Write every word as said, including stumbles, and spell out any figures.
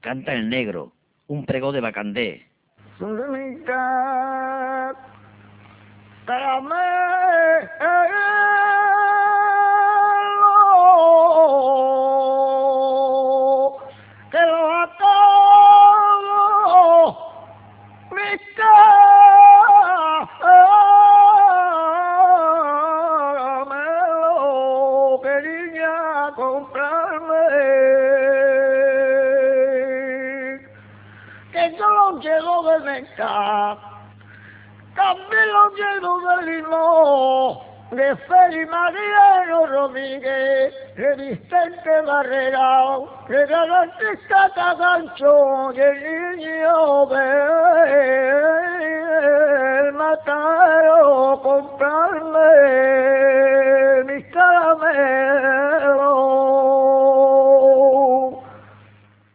Canta el negro, un pregó de Bacandé. Que lo ató, caramelo, quería comprarme, que yo lo lleno de nectar, también lo lleno de limón, de Feli Mariano Rodríguez, de Vicente Barrera, de gran artista Cagancho, y el niño del Matadero, comprarme mis caramelos.